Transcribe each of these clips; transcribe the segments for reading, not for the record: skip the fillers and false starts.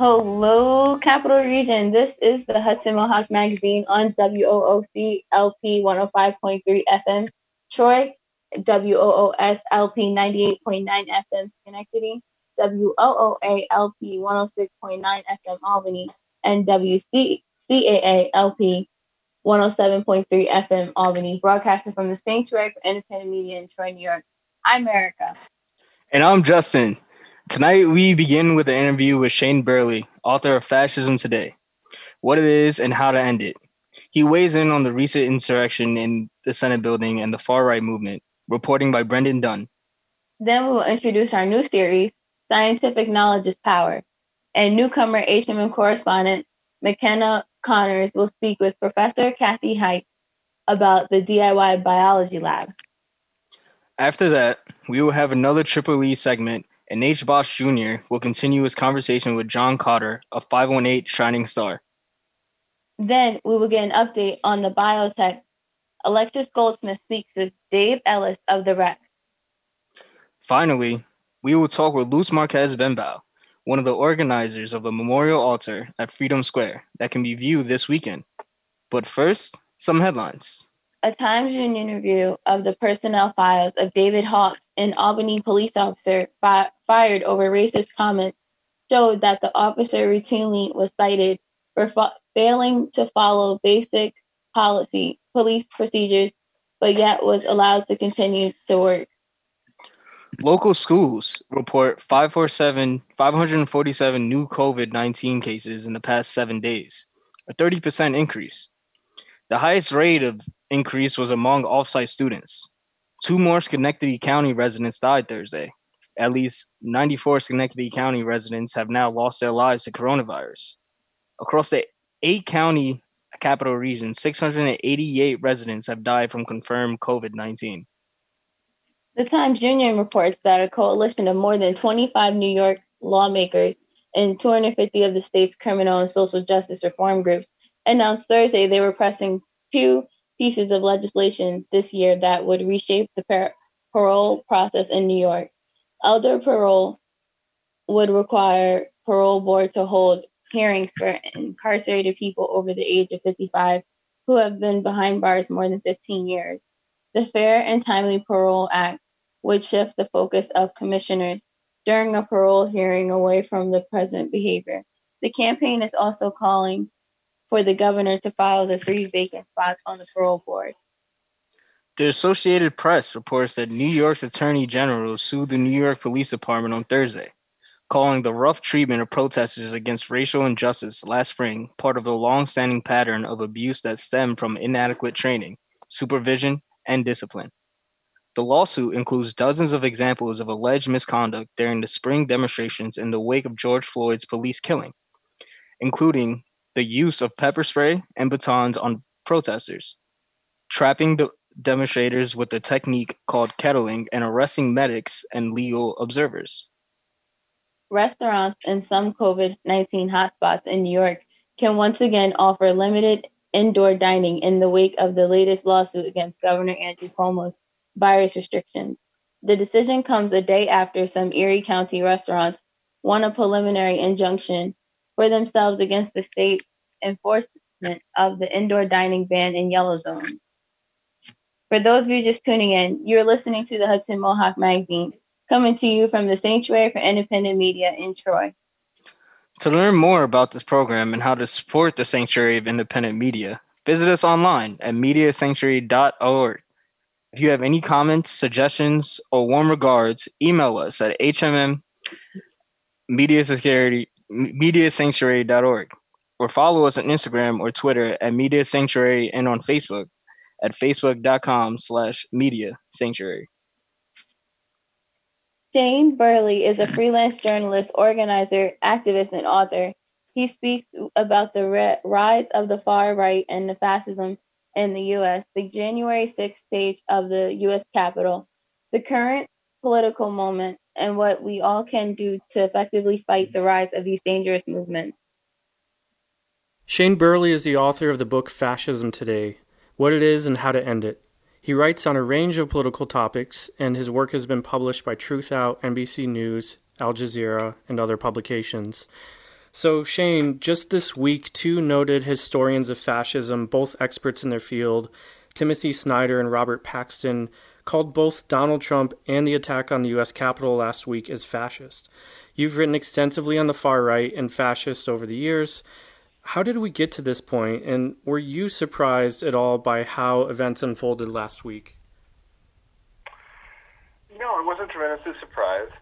Hello, Capital Region. This is the Hudson Mohawk Magazine on WOOC LP 105.3 FM, Troy, WOOS LP 98.9 FM, Schenectady, WOOA LP 106.9 FM, Albany, and WCCAA LP 107.3 FM, Albany, broadcasting from the Sanctuary for Independent Media in Troy, New York. I'm Erica. And I'm Justin. Tonight we begin with an interview with Shane Burley, author of Fascism Today, What It Is and How to End It. He weighs in on the recent insurrection in the Senate building and the far-right movement, reporting by Brendan Dunn. Then we will introduce our new series, Scientific Knowledge is Power. And newcomer HMM correspondent McKenna Connors will speak with Professor Kathy Height about the DIY biology lab. After that, we will have another Triple E segment, and H. Bosch Jr. will continue his conversation with John Cotter of 518 Shining Star. Then we will get an update on the biotech. Alexis Goldsmith speaks with Dave Ellis of The Rec. Finally, we will talk with Luz Marquez Benbow, one of the organizers of the memorial altar at Freedom Square that can be viewed this weekend. But first, some headlines. A Times Union review of the personnel files of David Hawks, an Albany police officer fired over racist comments, showed that the officer routinely was cited for failing to follow basic police procedures, but yet was allowed to continue to work. Local schools report 547 new COVID-19 cases in the past 7 days, a 30% increase. The highest rate of increase was among off-site students. 2 more Schenectady County residents died Thursday. At least 94 Schenectady County residents have now lost their lives to coronavirus. Across the 8-county capital region, 688 residents have died from confirmed COVID-19. The Times Union reports that a coalition of more than 25 New York lawmakers and 250 of the state's criminal and social justice reform groups announced Thursday they were pressing 2 pieces of legislation this year that would reshape the parole process in New York. Elder parole would require parole board to hold hearings for incarcerated people over the age of 55 who have been behind bars more than 15 years. The Fair and Timely Parole Act would shift the focus of commissioners during a parole hearing away from the present behavior. The campaign is also calling for the governor to file the 3 vacant spots on the parole board. The Associated Press reports that New York's Attorney General sued the New York Police Department on Thursday, calling the rough treatment of protesters against racial injustice last spring part of a long-standing pattern of abuse that stemmed from inadequate training, supervision, and discipline. The lawsuit includes dozens of examples of alleged misconduct during the spring demonstrations in the wake of George Floyd's police killing, including the use of pepper spray and batons on protesters, trapping the demonstrators with a technique called kettling, and arresting medics and legal observers. Restaurants in some COVID-19 hotspots in New York can once again offer limited indoor dining in the wake of the latest lawsuit against Governor Andrew Cuomo's virus restrictions. The decision comes a day after some Erie County restaurants won a preliminary injunction for themselves against the state's enforcement of the indoor dining ban in yellow zones. For those of you just tuning in, you're listening to the Hudson Mohawk Magazine, coming to you from the Sanctuary for Independent Media in Troy. To learn more about this program and how to support the Sanctuary of Independent Media, visit us online at mediasanctuary.org. If you have any comments, suggestions, or warm regards, email us at hmmediasanctuary.org, or follow us on Instagram or Twitter at Media Sanctuary, and on Facebook at facebook.com/Media Sanctuary. Shane Burley is a freelance journalist, organizer, activist, and author. He speaks about the rise of the far right and the fascism in the U.S., the January 6th stage of the U.S. Capitol, the current political moment, and what we all can do to effectively fight the rise of these dangerous movements. Shane Burley is the author of the book Fascism Today, What It Is and How to End It. He writes on a range of political topics, and his work has been published by Truth Out, NBC News, Al Jazeera, and other publications. So, Shane, just this week, two noted historians of fascism, both experts in their field, Timothy Snyder and Robert Paxton, called both Donald Trump and the attack on the U.S. Capitol last week as fascist. You've written extensively on the far right and fascist over the years. How did we get to this point, and were you surprised at all by how events unfolded last week? No, I wasn't tremendously surprised.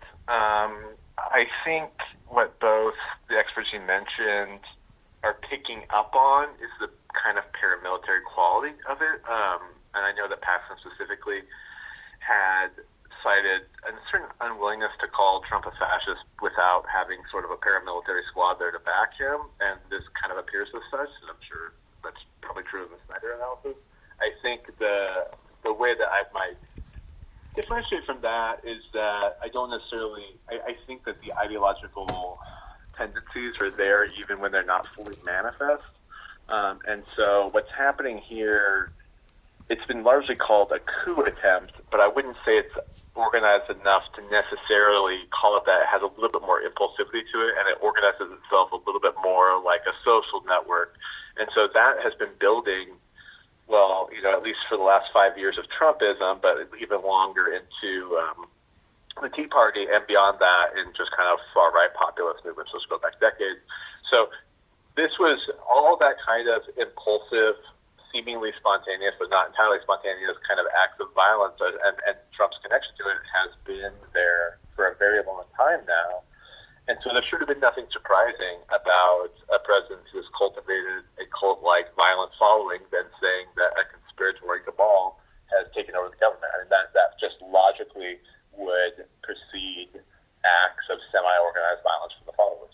I think what both the experts you mentioned are picking up on is the kind of paramilitary quality of it. And I know that Paxton specifically had cited a certain unwillingness to call Trump a fascist without having sort of a paramilitary squad there to back him, and this kind of appears as such, and I'm sure that's probably true of the Snyder analysis. I think the way that I might differentiate from that is that I don't necessarily, I think that the ideological tendencies are there even when they're not fully manifest. And so what's happening here, it's been largely called a coup attempt, but I wouldn't say it's organized enough to necessarily call it that. It has a little bit more impulsivity to it, and it organizes itself a little bit more like a social network. And so that has been building, well, at least for the last 5 years of Trumpism, but even longer into the Tea Party and beyond that in just kind of far-right populist movements, which go back decades. So this was all that kind of impulsive, seemingly spontaneous, but not entirely spontaneous kind of acts of violence, and Trump's connection to it has been there for a very long time now. And so there should have been nothing surprising about a president who has cultivated a cult-like violent following than saying that a conspiratorial cabal has taken over the government. I mean, that just logically would precede acts of semi-organized violence from the followers.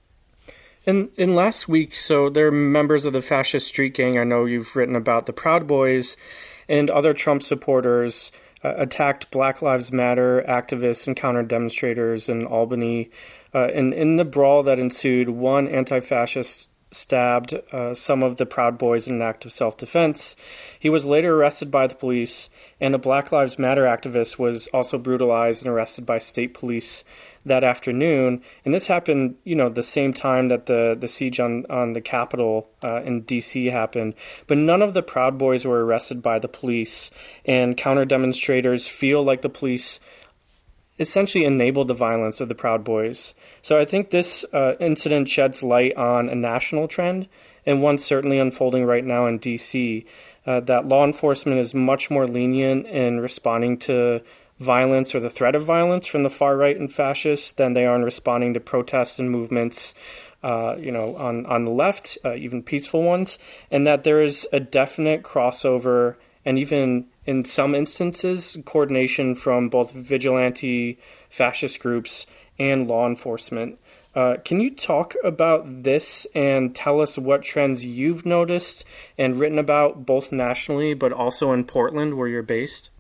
In last week, so there are members of the fascist street gang. I know you've written about the Proud Boys and other Trump supporters attacked Black Lives Matter activists and counter-demonstrators in Albany. And in the brawl that ensued, one anti-fascist stabbed some of the Proud Boys in an act of self-defense. He was later arrested by the police, and a Black Lives Matter activist was also brutalized and arrested by state police that afternoon. And this happened, the same time that the siege on the Capitol in D.C. happened. But none of the Proud Boys were arrested by the police, and counter-demonstrators feel like the police essentially enabled the violence of the Proud Boys. So I think this incident sheds light on a national trend, and one certainly unfolding right now in D.C., that law enforcement is much more lenient in responding to violence or the threat of violence from the far right and fascists than they are in responding to protests and movements, on the left, even peaceful ones, and that there is a definite crossover and even in some instances, coordination from both vigilante fascist groups and law enforcement. Can you talk about this and tell us what trends you've noticed and written about both nationally but also in Portland where you're based?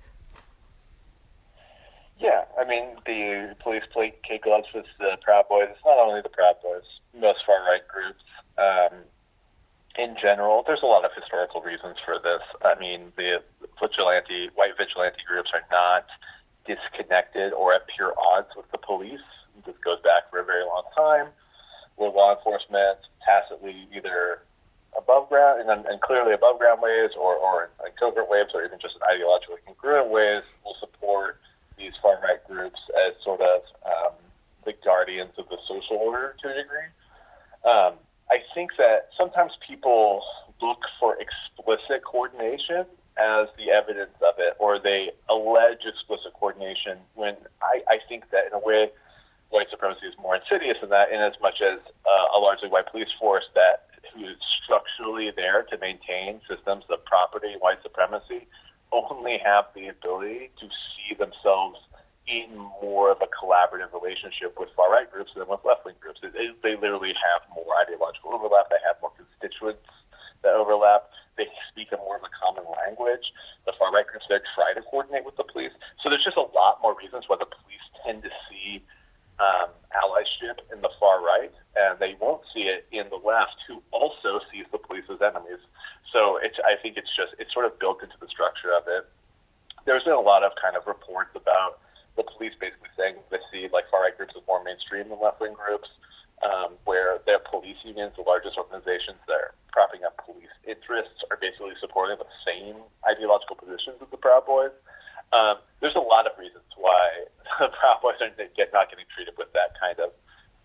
Yeah, I mean, the police play kid gloves with the Proud Boys. It's not only the Proud Boys, most far-right groups. In general, there's a lot of historical reasons for this. I mean, the white vigilante groups are not disconnected or at pure odds with the police. This goes back for a very long time, where law enforcement tacitly either above ground and clearly above ground ways or in covert ways or even just in ideologically congruent ways will support these far-right groups as sort of the guardians of the social order to a degree. I think that sometimes people look for explicit coordination as the evidence of it, or they allege explicit coordination when I think that in a way white supremacy is more insidious than that, in as much as a largely white police force who is structurally there to maintain systems of property, white supremacy, only have the ability to see themselves in more of a collaborative relationship with far-right groups than with left-wing groups. They literally have more ideological overlap. They have more constituents that overlap. They speak a more of a common language. The far-right groups there try to coordinate with the police. So there's just a lot more reasons why the police tend to see allyship in the far right, and they won't see it in the left, who also sees the police as enemies. So I think it's sort of built into the structure of it. There's been a lot of kind of reports about the police basically saying they see like far right groups as more mainstream than left wing groups. where their police unions, the largest organizations that are propping up police interests, are basically supporting the same ideological positions as the Proud Boys. There's a lot of reasons why the Proud Boys are not getting treated with that kind of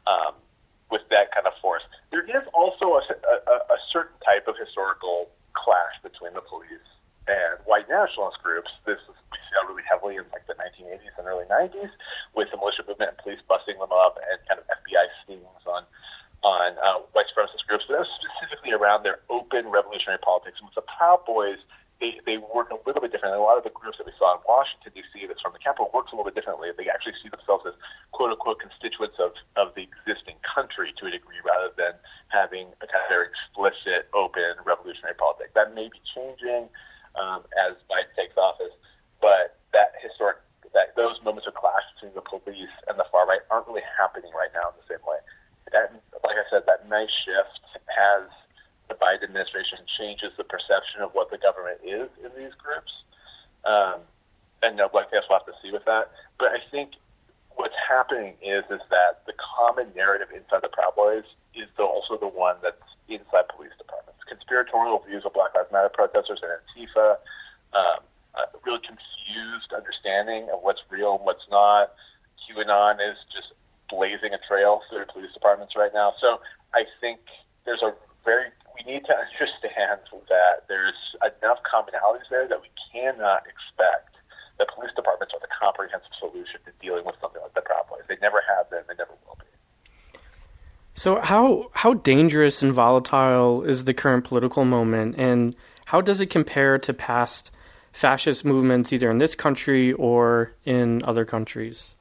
force. There is also a certain type of historical clash between the police and white nationalist groups. We see that really heavily in like the 1980s and early 90s, with the militia movement and police busting them up and kind of FBI stings on white supremacist groups. But that was specifically around their open revolutionary politics. And with the Proud Boys, they work a little bit differently. A lot of the groups that we saw in Washington, D.C., that's from the Capitol, works a little bit differently. They actually see themselves as quote-unquote constituents of the existing country to a degree, rather than having a kind of very explicit, open revolutionary politics. That may be changing as Biden takes office, but those moments of clash between the police and the far right aren't really happening right now in the same way. That, like I said, that nice shift has the Biden administration changes the perception of what the government is in these groups. And I guess we'll have to see with that. But I think what's happening is that the common narrative inside the Proud Boys is also the one that's inside police departments. Conspiratorial views of Black Lives Matter protesters and Antifa, a really confused understanding of what's real and what's not. QAnon is just blazing a trail through police departments right now. So I think we need to understand that there's enough commonalities there that we cannot expect that police departments are the comprehensive solution to dealing with something like the Proud Boys. They never have been, they never will be. So how dangerous and volatile is the current political moment, and how does it compare to past fascist movements either in this country or in other countries?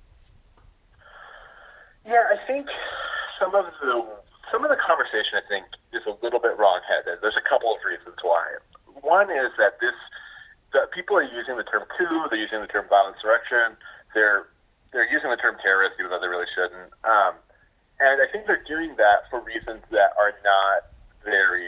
Yeah, I think some of the conversation, I think, is a little bit wrong-headed. There's a couple of reasons why. One is that people are using the term coup, they're using the term violent insurrection, they're using the term terrorist, even though they really shouldn't. And I think they're doing that for reasons that are not very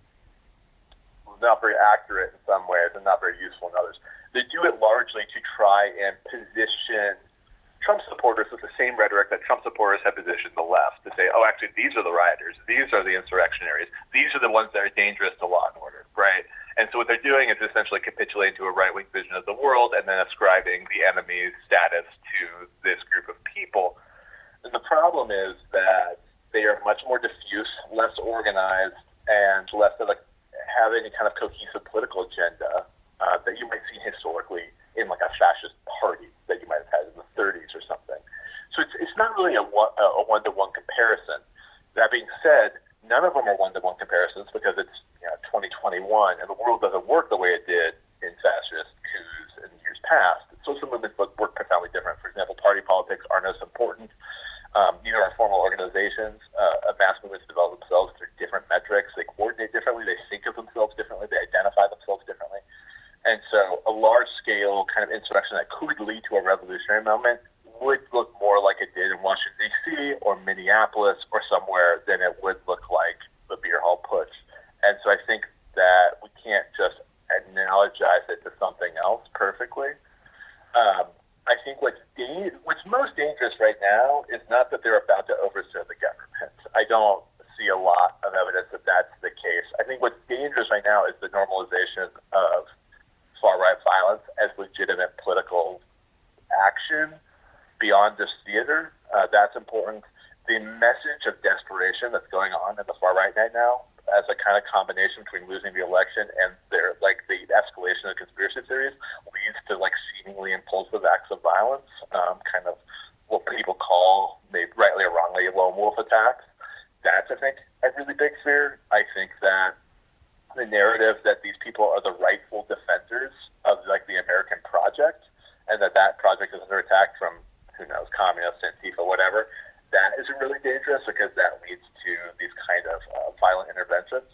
accurate in some ways and not very useful in others. They do it largely to try and position Trump supporters with the same rhetoric that Trump supporters have positioned the left, to say, oh, actually, these are the rioters, these are the insurrectionaries, these are the ones that are dangerous to law and order, right? And so what they're doing is essentially capitulating to a right-wing vision of the world and then ascribing the enemy's status to this group of people. And the problem is that they are much more diffuse, less organized, and less of have any kind of cohesive political agenda that you might see historically in like a fascist party that you might have had in the 30s or something. So it's not really a one-to-one comparison. That being said, none of them are one-to-one comparisons because it's 2021 and the world doesn't work the way it did in fascist coups in years past. Social movements work profoundly different. For example, party politics aren't as important. Neither are formal organizations. Mass movements develop themselves through different metrics. They coordinate differently. They think of themselves differently. They identify themselves differently. And so a large-scale kind of insurrection that could lead to a revolutionary moment would look more like it did in Washington, D.C. or Minneapolis or somewhere than it would look like the beer hall putsch. And so I think that we can't just analogize it to something else perfectly. I think what's most dangerous right now is not that they're about to overthrow the government. I don't see a lot of evidence that that's the case. I think what's dangerous right now is the normalization of far-right violence as legitimate political action beyond just theater. That's important. The message of desperation that's going on in the far-right right now as a kind of combination between losing the election and the escalation of conspiracy theories leads to seemingly impulsive acts of violence, kind of what people call, maybe rightly or wrongly, lone wolf attacks. That's, I think, a really big fear. I think that the narrative that these people are the rightful defenders of the American project and that project is under attack from, who knows, communists, Antifa, whatever, that is really dangerous because that leads to these kind of violent interventions.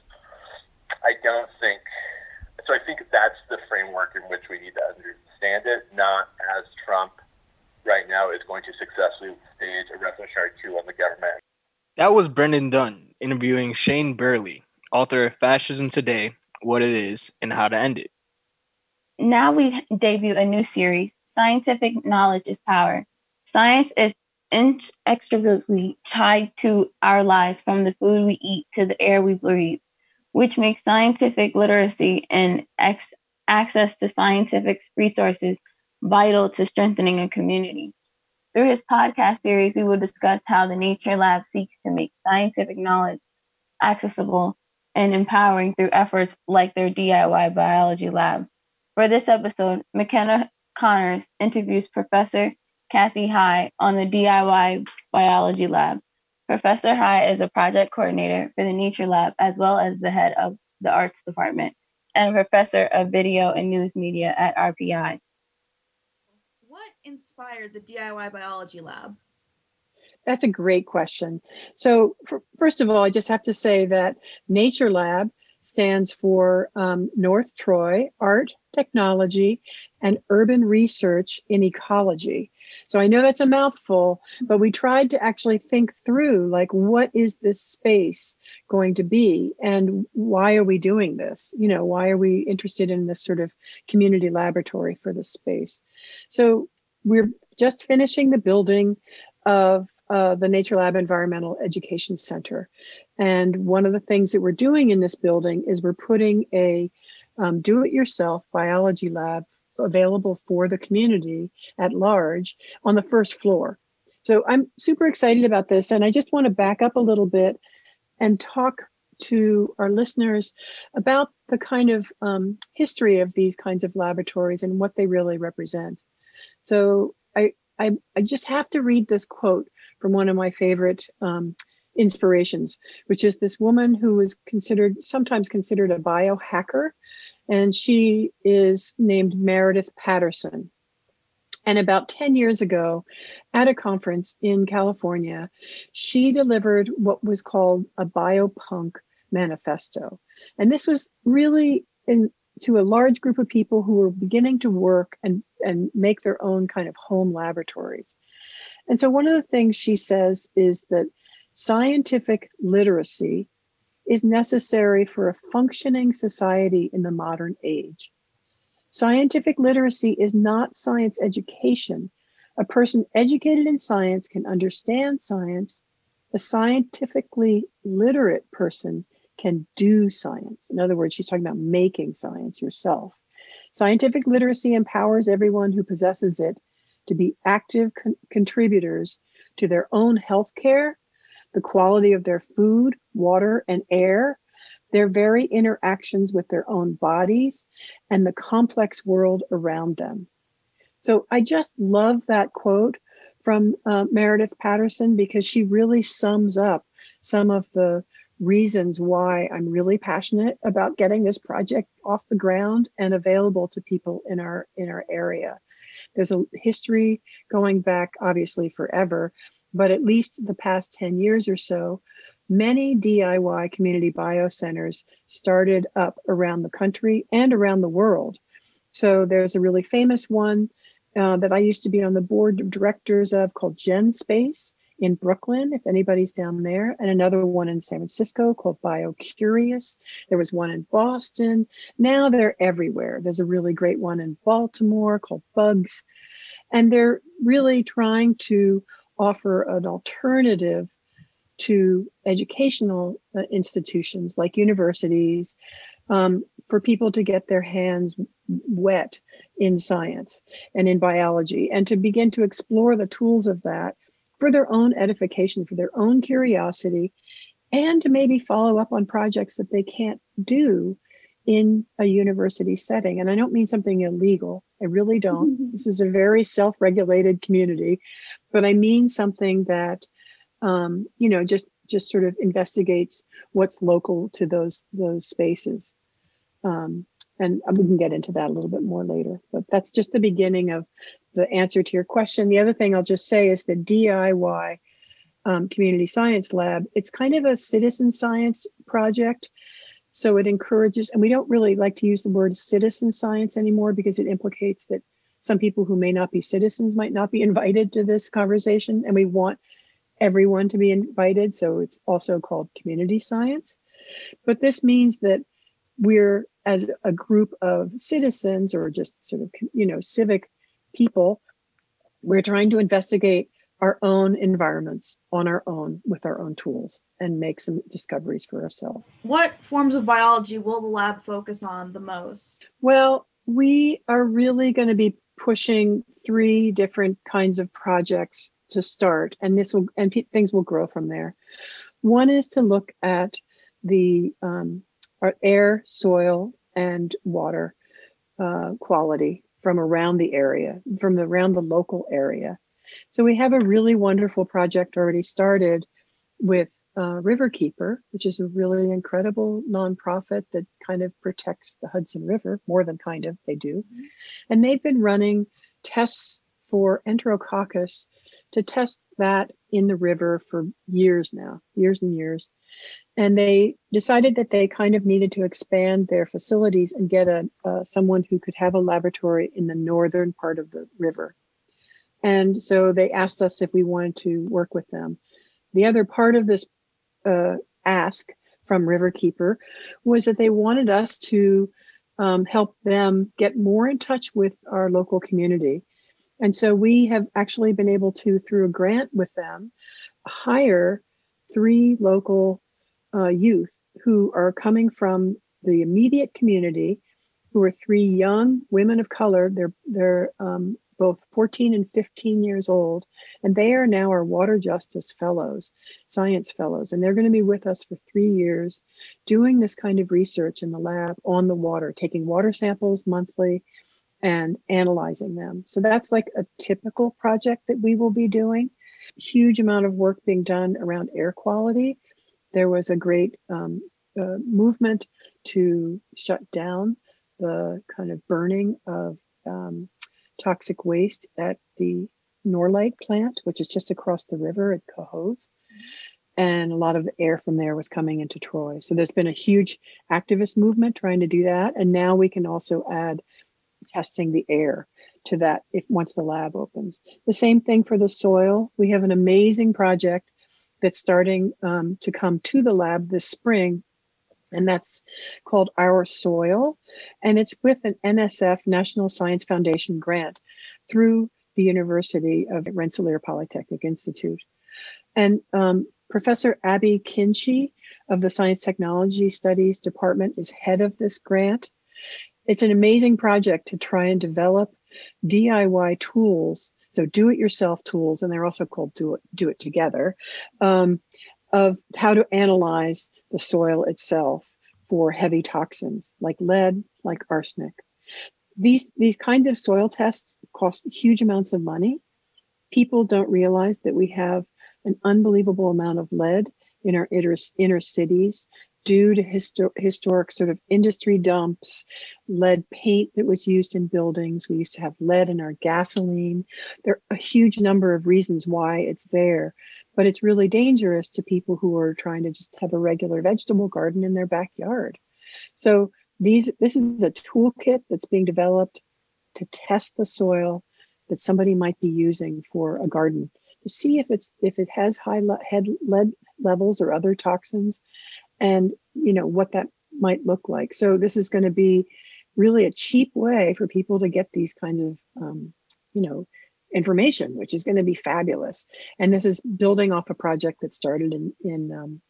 I think that's the framework in which we need to understand it, not as Trump right now is going to successfully stage a revolutionary coup on the government. That was Brendan Dunn interviewing Shane Burley, author of Fascism Today, What It Is, and How to End It. Now we debut a new series, Scientific Knowledge is Power. Science is inextricably tied to our lives, from the food we eat to the air we breathe, which makes scientific literacy and access to scientific resources vital to strengthening a community. Through his podcast series, we will discuss how the Nature Lab seeks to make scientific knowledge accessible and empowering through efforts like their DIY biology lab. For this episode, McKenna Connors interviews Professor Kathy High on the DIY biology lab. Professor High is a project coordinator for the Nature Lab as well as the head of the arts department and a professor of video and news media at RPI. What inspired the DIY biology lab? That's a great question. So first of all, I just have to say that Nature Lab stands for North Troy Art, Technology, and Urban Research in Ecology. So I know that's a mouthful, but we tried to actually think through, like, what is this space going to be and why are we doing this? You know, why are we interested in this sort of community laboratory for this space? So we're just finishing the building of the Nature Lab Environmental Education Center. And one of the things that we're doing in this building is we're putting a do-it-yourself biology lab available for the community at large on the first floor. So I'm super excited about this. And I just want to back up a little bit and talk to our listeners about the kind of history of these kinds of laboratories and what they really represent. So I just have to read this quote from one of my favorite inspirations, which is this woman who was sometimes considered a biohacker, and she is named Meredith Patterson. And about 10 years ago, at a conference in California, she delivered what was called a biopunk manifesto. And this was really to a large group of people who were beginning to work and make their own kind of home laboratories. And so one of the things she says is that scientific literacy is necessary for a functioning society in the modern age. Scientific literacy is not science education. A person educated in science can understand science. A scientifically literate person can do science. In other words, she's talking about making science yourself. Scientific literacy empowers everyone who possesses it to be active contributors to their own health care, the quality of their food, water, and air, their very interactions with their own bodies, and the complex world around them. So I just love that quote from Meredith Patterson, because she really sums up some of the reasons why I'm really passionate about getting this project off the ground and available to people in our area. There's a history going back, obviously, forever, but at least the past 10 years or so, many DIY community biocenters started up around the country and around the world. So there's a really famous one that I used to be on the board of directors of called GenSpace in Brooklyn, if anybody's down there, and another one in San Francisco called BioCurious. There was one in Boston. Now they're everywhere. There's a really great one in Baltimore called Bugs. And they're really trying to offer an alternative to educational institutions like universities for people to get their hands wet in science and in biology, and to begin to explore the tools of that for their own edification, for their own curiosity, and to maybe follow up on projects that they can't do in a university setting. And I don't mean something illegal. I really don't. This is a very self-regulated community, but I mean something that, just sort of investigates what's local to those spaces. And we can get into that a little bit more later, but that's just the beginning of the answer to your question. The other thing I'll just say is the DIY Community Science Lab, it's kind of a citizen science project. So it encourages, and we don't really like to use the word citizen science anymore because it implicates that some people who may not be citizens might not be invited to this conversation, and we want everyone to be invited. So it's also called community science. But this means that we're, as a group of citizens or just sort of, civic people, we're trying to investigate our own environments on our own with our own tools and make some discoveries for ourselves. What forms of biology will the lab focus on the most? Well, we are really going to be pushing 3 different kinds of projects to start, and things will grow from there. One is to look at the our air, soil, and water quality from around the area, from around the local area. So we have a really wonderful project already started with Riverkeeper, which is a really incredible nonprofit that kind of protects the Hudson River, more than kind of, they do. And they've been running tests for Enterococcus to test that in the river for years now, years and years. And they decided that they kind of needed to expand their facilities and get someone who could have a laboratory in the northern part of the river. And so they asked us if we wanted to work with them. The other part of this ask from Riverkeeper was that they wanted us to help them get more in touch with our local community. And so we have actually been able to, through a grant with them, hire 3 local youth who are coming from the immediate community, who are 3 young women of color. They're both 14 and 15 years old, and they are now our water justice fellows, science fellows, and they're going to be with us for 3 years doing this kind of research in the lab on the water, taking water samples monthly and analyzing them. So that's like a typical project that we will be doing. Huge amount of work being done around air quality. There was a great movement to shut down the kind of burning of toxic waste at the Norlite plant, which is just across the river at Cohoes. And a lot of the air from there was coming into Troy. So there's been a huge activist movement trying to do that. And now we can also add testing the air to that once the lab opens. The same thing for the soil. We have an amazing project that's starting to come to the lab this spring, and that's called Our Soil. And it's with an NSF, National Science Foundation grant through the University of Rensselaer Polytechnic Institute. And Professor Abby Kinchy of the Science Technology Studies Department is head of this grant. It's an amazing project to try and develop DIY tools, so do-it-yourself tools, and they're also called do it together, of how to analyze the soil itself for heavy toxins like lead, like arsenic. These kinds of soil tests cost huge amounts of money. People don't realize that we have an unbelievable amount of lead in our inner cities due to historic sort of industry dumps, lead paint that was used in buildings. We used to have lead in our gasoline. There are a huge number of reasons why it's there, but it's really dangerous to people who are trying to just have a regular vegetable garden in their backyard. So this is a toolkit that's being developed to test the soil that somebody might be using for a garden to see if it has high lead levels or other toxins, and what that might look like. So this is going to be really a cheap way for people to get these kinds of information, which is going to be fabulous. And this is building off a project that started in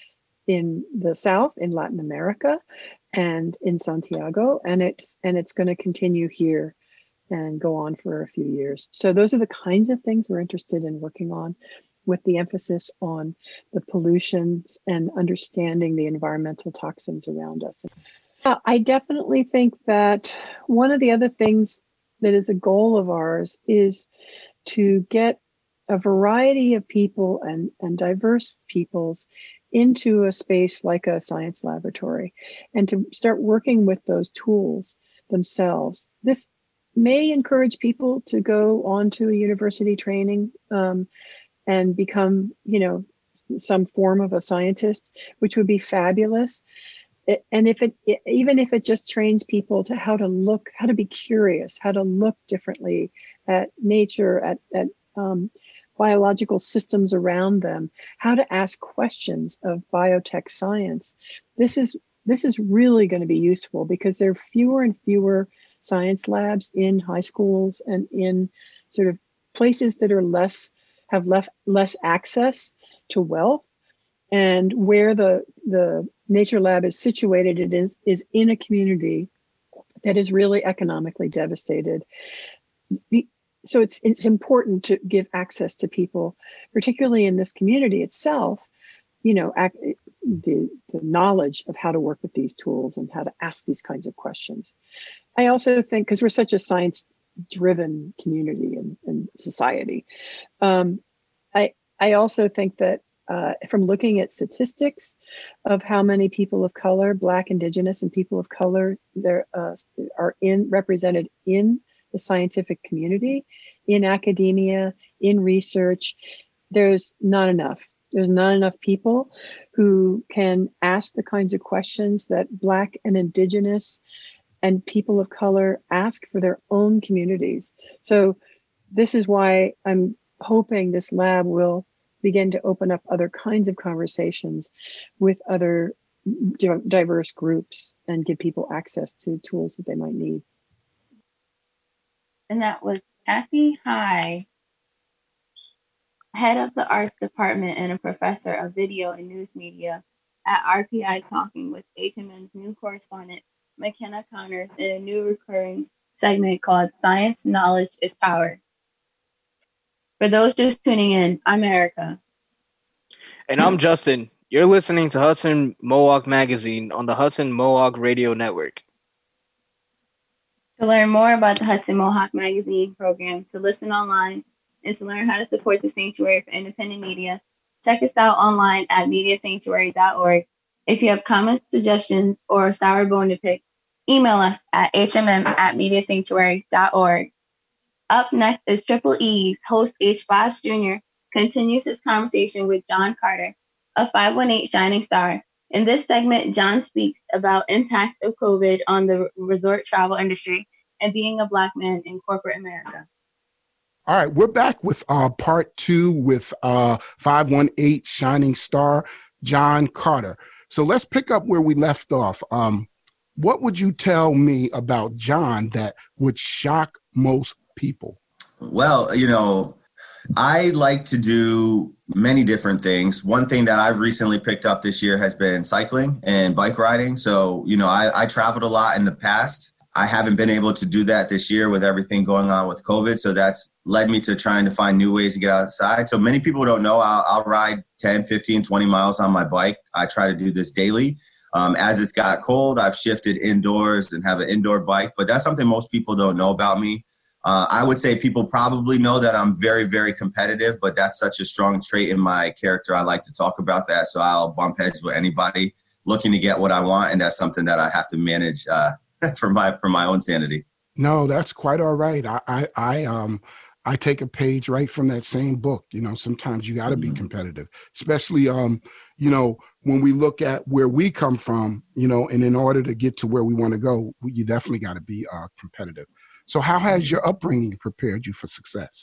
the South, in Latin America, and in Santiago, and it's going to continue here and go on for a few years. So those are the kinds of things we're interested in working on, with the emphasis on the pollutions and understanding the environmental toxins around us. I definitely think that one of the other things that is a goal of ours is to get a variety of people and diverse peoples into a space like a science laboratory, and to start working with those tools themselves. This may encourage people to go on to a university training and become, some form of a scientist, which would be fabulous. And even if it just trains people to how to be curious, how to look differently at nature, at biological systems around them, how to ask questions of biotech science. This is really going to be useful, because there are fewer and fewer science labs in high schools and in sort of places that are less have less access to wealth. And where the Nature Lab is situated, it is in a community that is really economically devastated. So it's important to give access to people, particularly in this community itself, the knowledge of how to work with these tools and how to ask these kinds of questions. I also think, because we're such a science-driven community and society, I also think that from looking at statistics of how many people of color, Black, Indigenous, and people of color there are represented in the scientific community, in academia, in research, there's not enough. There's not enough people who can ask the kinds of questions that Black and Indigenous and people of color ask for their own communities. So this is why I'm hoping this lab will begin to open up other kinds of conversations with other diverse groups and give people access to tools that they might need. And that was Kathy High, head of the arts department and a professor of video and news media at RPI, talking with HMM's new correspondent, McKenna Connors, in a new recurring segment called Science Knowledge is Power. For those just tuning in, I'm Erica. And I'm Justin. You're listening to Hudson Mohawk Magazine on the Hudson Mohawk Radio Network. To learn more about the Hudson Mohawk Magazine program, to listen online, and to learn how to support the Sanctuary for Independent Media, check us out online at mediasanctuary.org. If you have comments, suggestions, or a sour bone to pick, email us at hmm@mediasanctuary.org. Up next is Triple E's host H. Boss Jr. continues his conversation with John Carter, a 518 Shining Star. In this segment, John speaks about impact of COVID on the resort travel industry and being a Black man in corporate America. All right, we're back with part 2 with 518 Shining Star, John Carter. So let's pick up where we left off. What would you tell me about John that would shock most people? Well, I like to do many different things. One thing that I've recently picked up this year has been cycling and bike riding. So, I traveled a lot in the past. I haven't been able to do that this year with everything going on with COVID. So that's led me to trying to find new ways to get outside. So many people don't know I'll ride 10, 15, 20 miles on my bike. I try to do this daily. As it's got cold, I've shifted indoors and have an indoor bike, but that's something most people don't know about me. I would say people probably know that I'm very, very competitive, but that's such a strong trait in my character. I like to talk about that. So I'll bump heads with anybody looking to get what I want. And that's something that I have to manage for my own sanity. No, that's quite all right. I take a page right from that same book. Sometimes you got to be competitive, especially, when we look at where we come from, and in order to get to where we want to go, you definitely got to be competitive. So how has your upbringing prepared you for success?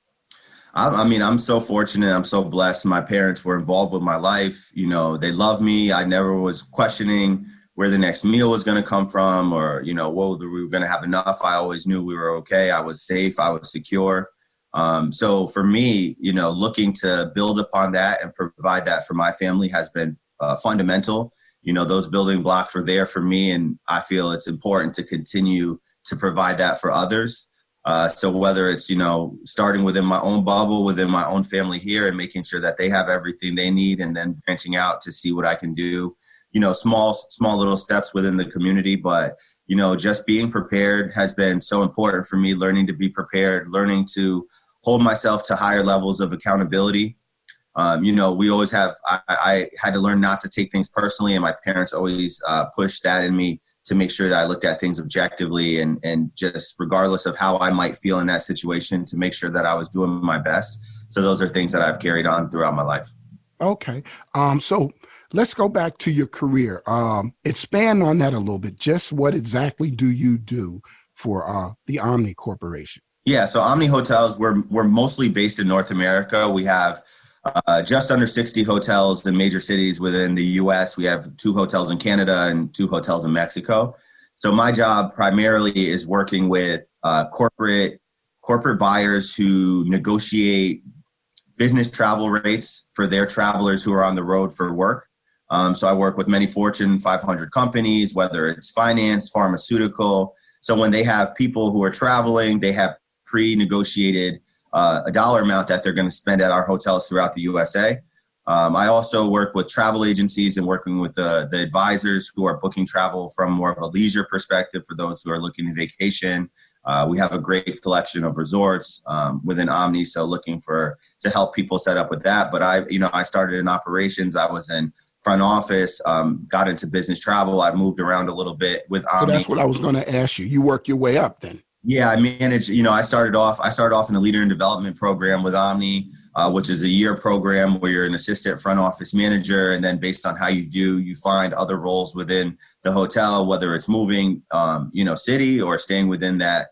I'm so fortunate. I'm so blessed. My parents were involved with my life. They love me. I never was questioning where the next meal was going to come from or, whether we were going to have enough. I always knew we were okay. I was safe. I was secure. So for me, looking to build upon that and provide that for my family has been fundamental. Those building blocks were there for me, and I feel it's important to continue to provide that for others. So whether it's, starting within my own bubble, within my own family here and making sure that they have everything they need and then branching out to see what I can do, small little steps within the community. But, just being prepared has been so important for me, learning to be prepared, learning to hold myself to higher levels of accountability. We always I had to learn not to take things personally, and my parents always pushed that in me, to make sure that I looked at things objectively and just regardless of how I might feel in that situation, to make sure that I was doing my best. So those are things that I've carried on throughout my life. Okay. So let's go back to your career. Expand on that a little bit. Just what exactly do you do for the Omni Corporation? Yeah. So Omni Hotels, we're mostly based in North America. We have just under 60 hotels in major cities within the U.S. We have 2 hotels in Canada and 2 hotels in Mexico. So my job primarily is working with corporate buyers who negotiate business travel rates for their travelers who are on the road for work. So I work with many Fortune 500 companies, whether it's finance, pharmaceutical. So when they have people who are traveling, they have pre-negotiated a dollar amount that they're going to spend at our hotels throughout the USA. I also work with travel agencies and working with the advisors who are booking travel from more of a leisure perspective for those who are looking to vacation. We have a great collection of resorts within Omni, so looking to help people set up with that. But I started in operations. I was in front office, got into business travel. I've moved around a little bit with Omni. So that's what I was going to ask you. You work your way up then. Yeah, I manage, I started off in a leader in development program with Omni, which is a year program where you're an assistant front office manager. And then based on how you do, you find other roles within the hotel, whether it's moving, city or staying within that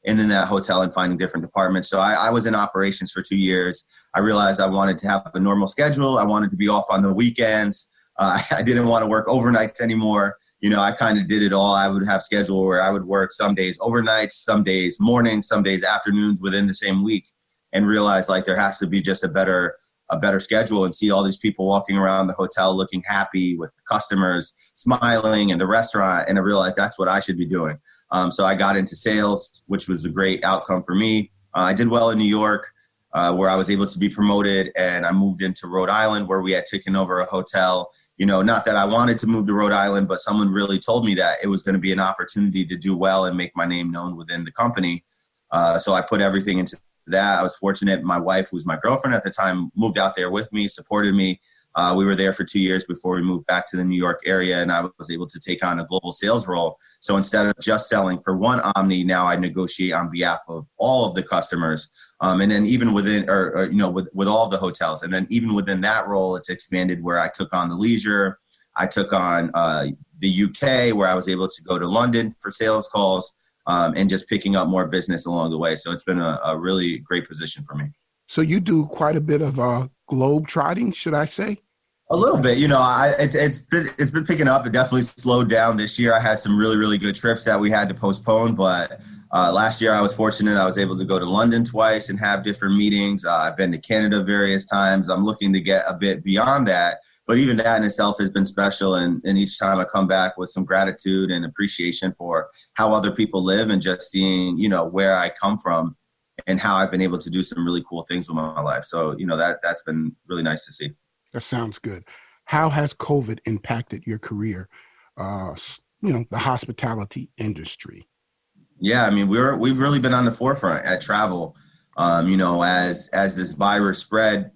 hotel and finding different departments. So I was in operations for 2 years. I realized I wanted to have a normal schedule. I wanted to be off on the weekends. I didn't want to work overnights anymore. I kind of did it all. I would have schedule where I would work some days overnights, some days mornings, some days afternoons within the same week, and realize like there has to be just a better schedule, and see all these people walking around the hotel looking happy with customers smiling in the restaurant. And I realized that's what I should be doing. So I got into sales, which was a great outcome for me. I did well in New York, where I was able to be promoted, and I moved into Rhode Island, where we had taken over a hotel. Not that I wanted to move to Rhode Island, but someone really told me that it was going to be an opportunity to do well and make my name known within the company. So I put everything into that. I was fortunate. My wife, who was my girlfriend at the time, moved out there with me, supported me. We were there for 2 years before we moved back to the New York area, and I was able to take on a global sales role. So instead of just selling for one Omni, now I negotiate on behalf of all of the customers. And then even within, with all of the hotels. And then even within that role, it's expanded where I took on the leisure. I took on the UK, where I was able to go to London for sales calls, and just picking up more business along the way. So it's been a really great position for me. So you do quite a bit of globe trotting, should I say? A little bit, it's been picking up. It definitely slowed down this year. I had some really, really good trips that we had to postpone, but last year I was fortunate. I was able to go to London twice and have different meetings. I've been to Canada various times. I'm looking to get a bit beyond that, but even that in itself has been special. And each time I come back with some gratitude and appreciation for how other people live, and just seeing, where I come from and how I've been able to do some really cool things with my life. So, that's been really nice to see. That sounds good. How has COVID impacted your career, the hospitality industry? Yeah, I mean, we've really been on the forefront at travel, as this virus spread,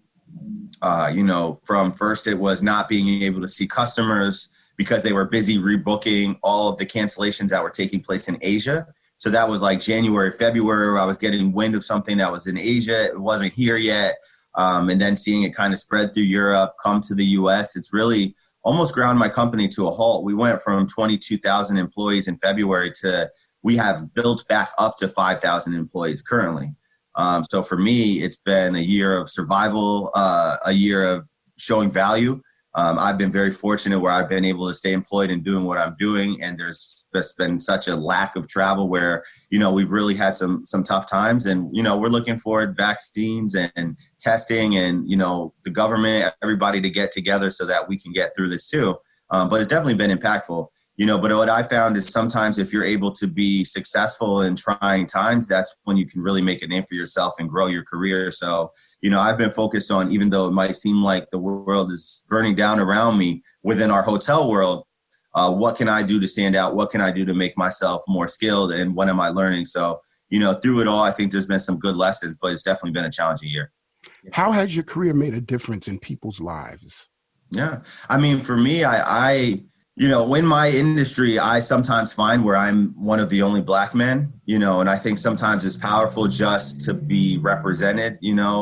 from first it was not being able to see customers because they were busy rebooking all of the cancellations that were taking place in Asia. So that was like January, February, I was getting wind of something that was in Asia. It wasn't here yet. And then seeing it kind of spread through Europe, come to the US, it's really almost ground my company to a halt. We went from 22,000 employees in February to we have built back up to 5,000 employees currently. So for me, it's been a year of survival, a year of showing value. I've been very fortunate where I've been able to stay employed and doing what I'm doing. And there's been such a lack of travel where, we've really had some tough times, and, we're looking forward vaccines and testing and, the government, everybody to get together so that we can get through this too. But it's definitely been impactful. But what I found is sometimes if you're able to be successful in trying times, that's when you can really make a name for yourself and grow your career. So, I've been focused on, even though it might seem like the world is burning down around me within our hotel world, what can I do to stand out? What can I do to make myself more skilled? And what am I learning? So, through it all, I think there's been some good lessons, but it's definitely been a challenging year. How has your career made a difference in people's lives? Yeah. I mean, for me, I in my industry, I sometimes find where I'm one of the only Black men, and I think sometimes it's powerful just to be represented,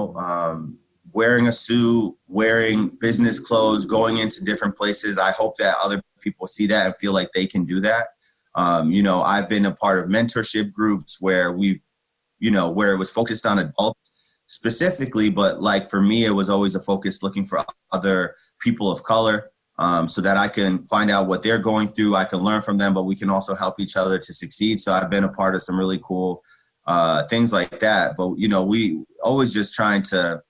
wearing a suit, wearing business clothes, going into different places. I hope that other people see that and feel like they can do that. I've been a part of mentorship groups where where it was focused on adults specifically, but like for me, it was always a focus looking for other people of color. So that I can find out what they're going through. I can learn from them, but we can also help each other to succeed. So I've been a part of some really cool things like that. But, we always just trying to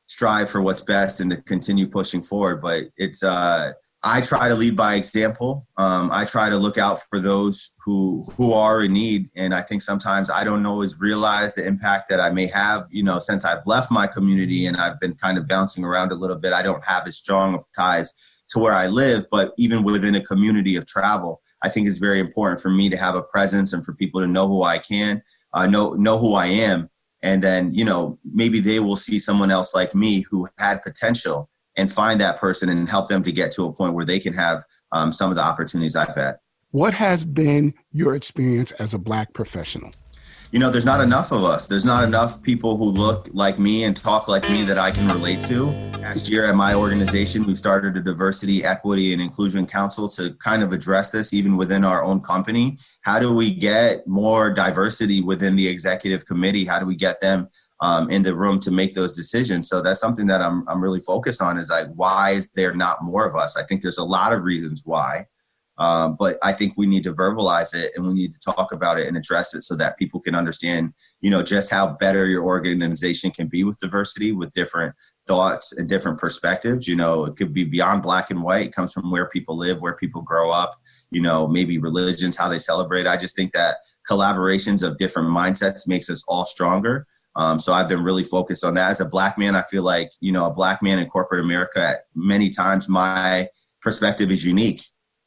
strive for what's best and to continue pushing forward. But it's I try to lead by example. I try to look out for those who are in need. And I think sometimes I don't always realize the impact that I may have, since I've left my community and I've been kind of bouncing around a little bit. I don't have as strong of ties to where I live, but even within a community of travel, I think it's very important for me to have a presence and for people to know who I can, know who I am. And then, maybe they will see someone else like me who had potential and find that person and help them to get to a point where they can have some of the opportunities I've had. What has been your experience as a Black professional? There's not enough of us. There's not enough people who look like me and talk like me that I can relate to. Last year at my organization, we started a diversity, equity, and inclusion council to kind of address this even within our own company. How do we get more diversity within the executive committee? How do we get them in the room to make those decisions? So that's something that I'm really focused on, is like, why is there not more of us? I think there's a lot of reasons why. But I think we need to verbalize it and we need to talk about it and address it so that people can understand, just how better your organization can be with diversity, with different thoughts and different perspectives. It could be beyond black and white. It comes from where people live, where people grow up, maybe religions, how they celebrate. I just think that collaborations of different mindsets makes us all stronger. So I've been really focused on that. As a Black man, I feel like, a Black man in corporate America, many times my perspective is unique.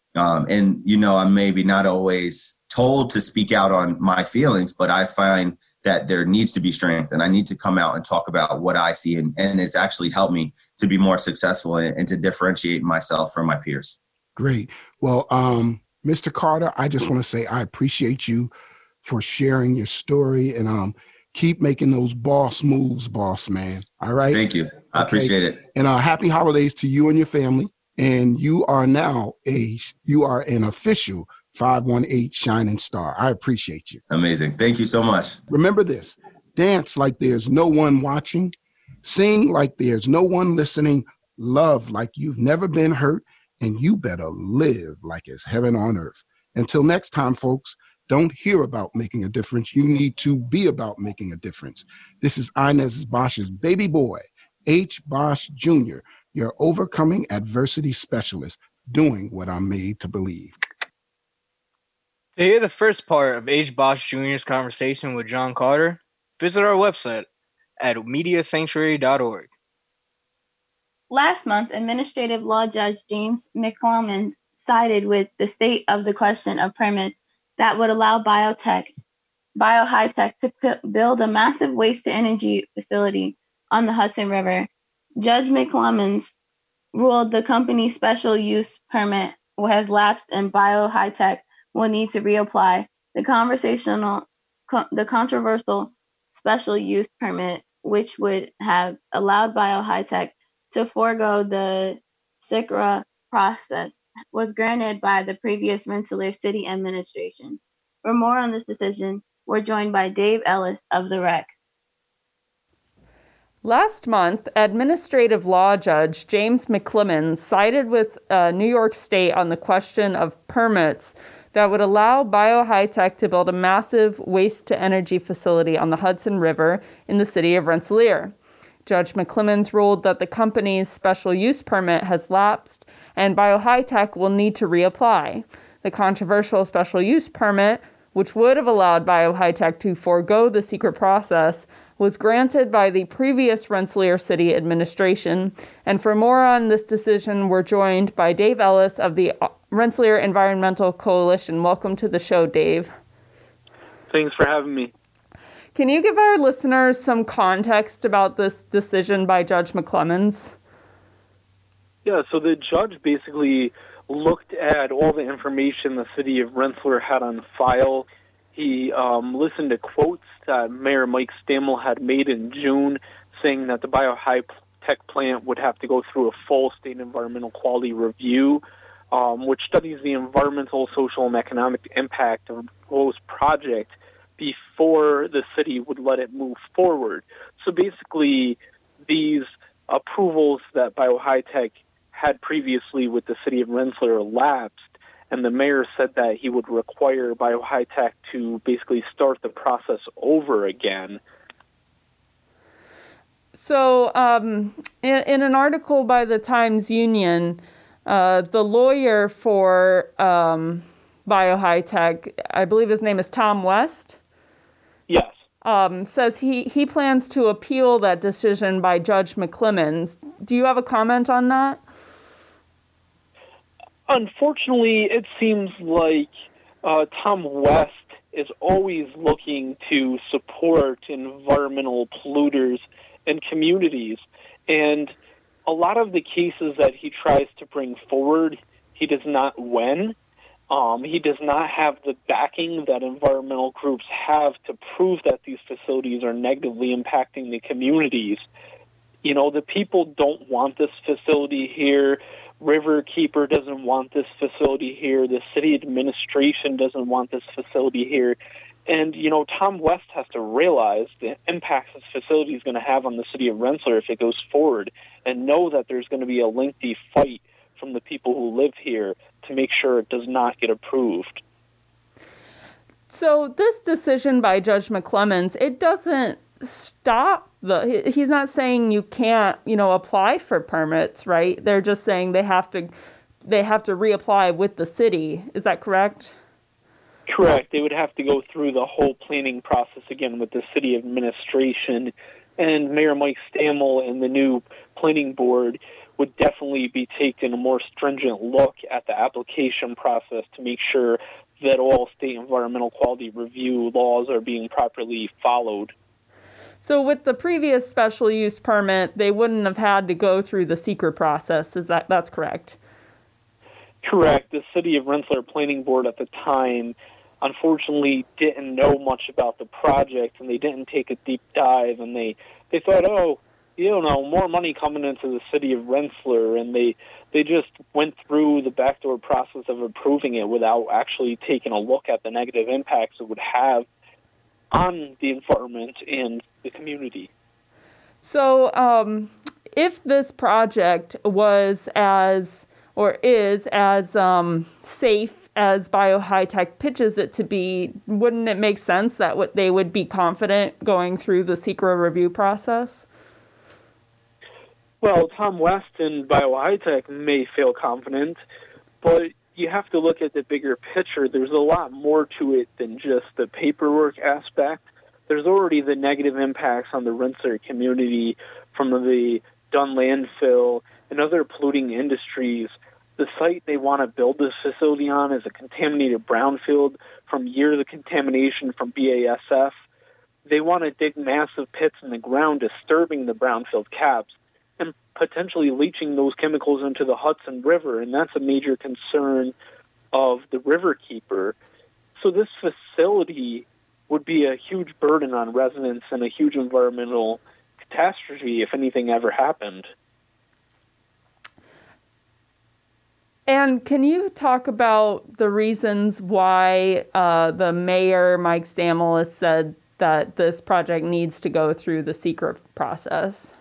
And I'm maybe not always told to speak out on my feelings, but I find that there needs to be strength and I need to come out and talk about what I see. And it's actually helped me to be more successful and to differentiate myself from my peers. Great. Well, Mr. Carter, I just want to say I appreciate you for sharing your story and keep making those boss moves, boss man. All right. Thank you. I appreciate it. And happy holidays to you and your family. And you are now an official 518 Shining Star. I appreciate you. Amazing. Thank you so much. Remember this: dance like there's no one watching, sing like there's no one listening, love like you've never been hurt, and you better live like it's heaven on earth. Until next time, folks, don't hear about making a difference. You need to be about making a difference. This is Inez Bosch's baby boy, H. Bosch Jr., your overcoming adversity specialist, doing what I'm made to believe. To hear the first part of H. Bosch Jr.'s conversation with John Carter, visit our website at mediasanctuary.org. Last month, Administrative Law Judge James McClellan sided with the state of the question of permits that would allow BioHitech to build a massive waste-to-energy facility on the Hudson River. Judge McClellan ruled the company's special use permit has lapsed and BioHitech will need to reapply. The controversial special use permit, which would have allowed BioHitech to forego the SICRA process, was granted by the previous Rensselaer City administration. For more on this decision, we're joined by Dave Ellis of the REC. Last month, Administrative Law Judge James McClellan sided with New York State on the question of permits that would allow BioHitech to build a massive waste-to-energy facility on the Hudson River in the city of Rensselaer. Judge McClellan ruled that the company's special use permit has lapsed and BioHitech will need to reapply. The controversial special use permit, which would have allowed BioHitech to forego the secret process, was granted by the previous Rensselaer City administration. And for more on this decision, we're joined by Dave Ellis of the Rensselaer Environmental Coalition. Welcome to the show, Dave. Thanks for having me. Can you give our listeners some context about this decision by Judge McClellan? Yeah, so the judge basically looked at all the information the city of Rensselaer had on file. He listened to quotes that Mayor Mike Stammel had made in June, saying that the BioHitech plant would have to go through a full state environmental quality review, which studies the environmental, social, and economic impact of the proposed project before the city would let it move forward. So basically, these approvals that BioHitech had previously with the city of Rensselaer lapsed, and the mayor said that he would require BioHitech to basically start the process over again. So, in an article by the Times Union, the lawyer for BioHigh-Tech, I believe his name is Tom West. Yes. Says he plans to appeal that decision by Judge McClemens. Do you have a comment on that? Unfortunately, it seems like Tom West is always looking to support environmental polluters and communities. And a lot of the cases that he tries to bring forward, he does not win. He does not have the backing that environmental groups have to prove that these facilities are negatively impacting the communities. You know, the people don't want this facility here. Riverkeeper doesn't want this facility here. The city administration doesn't want this facility here. And, you know, Tom West has to realize the impacts this facility is going to have on the city of Rensselaer if it goes forward, and know that there's going to be a lengthy fight from the people who live here to make sure it does not get approved. So this decision by Judge McClemens, it doesn't stop he's not saying you can't, apply for permits, right? They're just saying they have to reapply with the city. Is that correct? Correct. They would have to go through the whole planning process again with the city administration, and Mayor Mike Stammel and the new planning board would definitely be taking a more stringent look at the application process to make sure that all state environmental quality review laws are being properly followed. So with the previous special use permit, they wouldn't have had to go through the secret process. That's correct? Correct. The City of Rensselaer Planning Board at the time, unfortunately, didn't know much about the project, and they didn't take a deep dive, and they thought, more money coming into the City of Rensselaer, and they just went through the backdoor process of approving it without actually taking a look at the negative impacts it would have on the environment and the community. So if this project was is as safe as BioHigh-Tech pitches it to be, wouldn't it make sense that they would be confident going through the secret review process? Well, Tom West and BioHigh-Tech may feel confident, but you have to look at the bigger picture. There's a lot more to it than just the paperwork aspect. There's already the negative impacts on the Rensselaer community from the Dunn landfill and other polluting industries. The site they want to build this facility on is a contaminated brownfield from years of contamination from BASF. They want to dig massive pits in the ground, disturbing the brownfield caps and potentially leaching those chemicals into the Hudson River, and that's a major concern of the Riverkeeper. So this facility would be a huge burden on residents and a huge environmental catastrophe if anything ever happened. And can you talk about the reasons why the mayor, Mike Stammel, has said that this project needs to go through the secret process?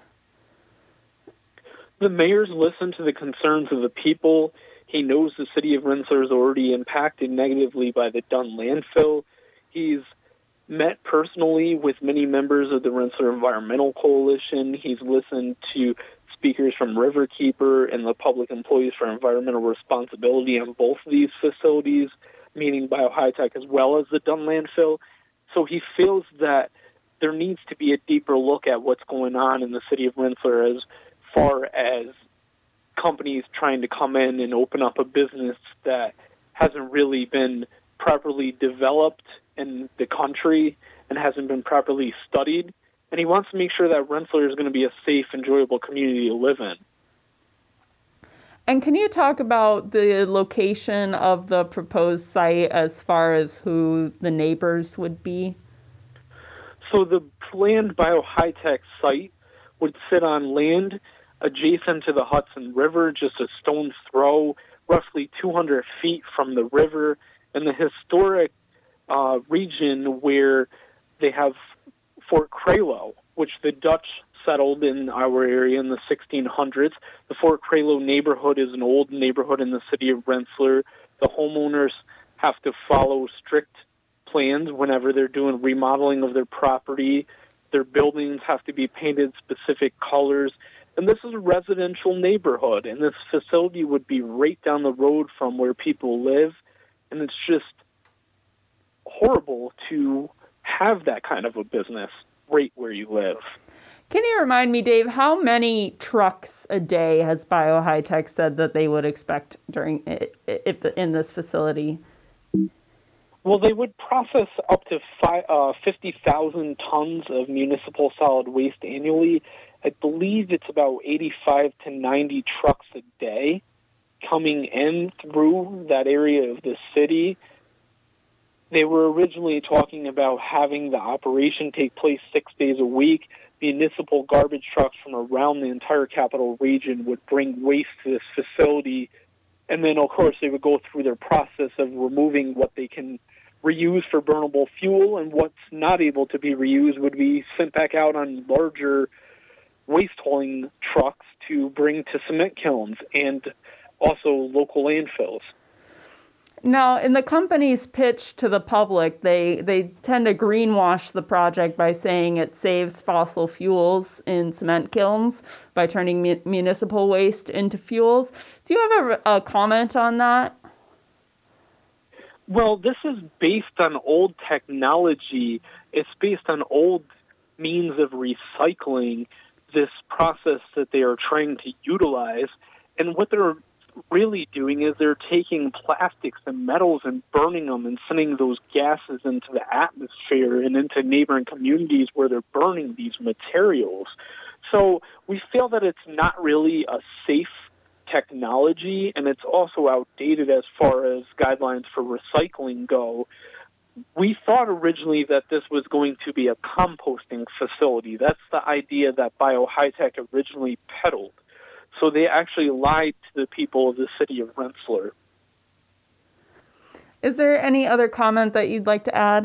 The mayor's listened to the concerns of the people. He knows the city of Rensselaer is already impacted negatively by the Dunn landfill. He's met personally with many members of the Rensselaer Environmental Coalition. He's listened to speakers from Riverkeeper and the Public Employees for Environmental Responsibility on both of these facilities, meaning BioHigh-Tech as well as the Dunn landfill. So he feels that there needs to be a deeper look at what's going on in the city of Rensselaer as far as companies trying to come in and open up a business that hasn't really been properly developed in the country and hasn't been properly studied. And he wants to make sure that Rensselaer is going to be a safe, enjoyable community to live in. And can you talk about the location of the proposed site as far as who the neighbors would be? So the planned BioHigh-Tech site would sit on land adjacent to the Hudson River, just a stone's throw, roughly 200 feet from the river, in the historic region where they have Fort Cralo, which the Dutch settled in our area in the 1600s. The Fort Cralo neighborhood is an old neighborhood in the city of Rensselaer. The homeowners have to follow strict plans whenever they're doing remodeling of their property. Their buildings have to be painted specific colors. And this is a residential neighborhood, and this facility would be right down the road from where people live. And it's just horrible to have that kind of a business right where you live. Can you remind me, Dave, how many trucks a day has BioHigh-Tech said that they would expect during in this facility? Well, they would process up to 50,000 tons of municipal solid waste annually. I believe it's about 85 to 90 trucks a day coming in through that area of the city. They were originally talking about having the operation take place 6 days a week. Municipal garbage trucks from around the entire capital region would bring waste to this facility. And then, of course, they would go through their process of removing what they can reuse for burnable fuel, and what's not able to be reused would be sent back out on larger waste hauling trucks to bring to cement kilns and also local landfills. Now, in the company's pitch to the public, they tend to greenwash the project by saying it saves fossil fuels in cement kilns by turning municipal waste into fuels. Do you have a comment on that? Well, this is based on old technology. It's based on old means of recycling this process that they are trying to utilize. And what they're really doing is they're taking plastics and metals and burning them and sending those gases into the atmosphere and into neighboring communities where they're burning these materials. So we feel that it's not really a safe technology, and it's also outdated as far as guidelines for recycling go. We thought originally that this was going to be a composting facility. That's the idea that BioHigh-Tech originally peddled. So they actually lied to the people of the city of Rensselaer. Is there any other comment that you'd like to add?